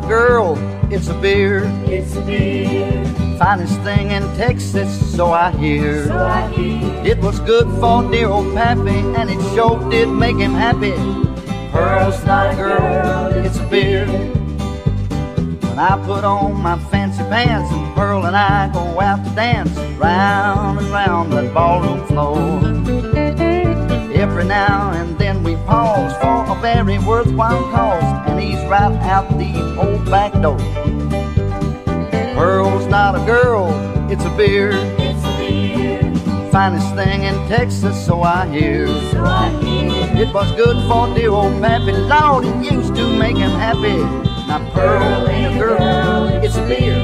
not a girl, it's a beer. It's a beer. Finest thing in Texas, so I hear. So I hear. It was good for dear old Pappy, and it sure did make him happy. Pearl's not a girl, it's a beer. When I put on my fancy pants and Pearl and I go out to dance round and round that ballroom floor, every now and then we pause for a very worthwhile cause, and he's right out the old back door. Pearl's not a girl, it's a beer. It's a beer. Finest thing in Texas, so I hear. So I hear. It was good for dear old Pappy, Lord, it used to make him happy. Now Pearl ain't a girl, it's a beer.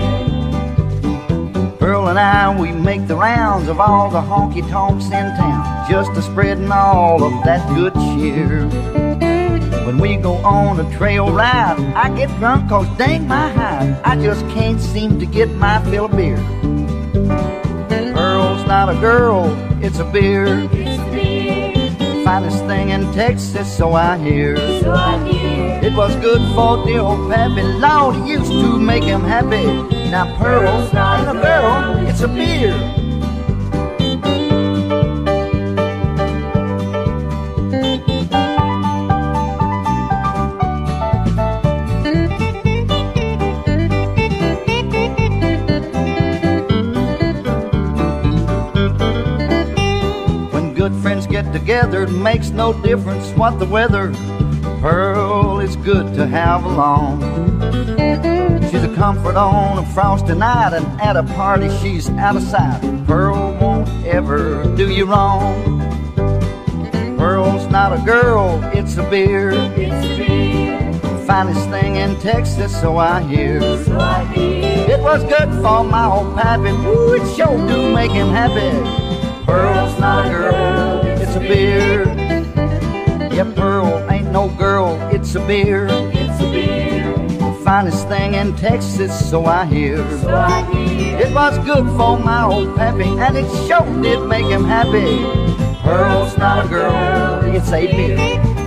Pearl and I, we make the rounds of all the honky-tonks in town, just a spreading all of that good cheer. When we go on a trail ride, I get drunk cause dang my hide, I just can't seem to get my fill of beer. Pearl's not a girl, it's a beer. It's a beer. Finest thing in Texas, so I hear. So I hear. It was good for dear old Pappy, Lord, it used to make him happy. Now Pearl's not a girl, it's a beer. When good friends get together, it makes no difference what the weather. Pearl is good to have along. She's a comfort on a frosty night, and at a party she's out of sight. Pearl won't ever do you wrong. Pearl's not a girl, it's a beer. It's a beer. Finest thing in Texas, so I hear. So I hear. It was good for my old Pappy, woo, it sure do make him happy. Pearl's not a girl, it's a beer. Yeah, Pearl ain't no girl, it's a beer. It's a beer. Finest thing in Texas, so I hear. So I hear. It was good for my old Pappy, and it sure did make him happy. Pearl's not a girl, it's a beer.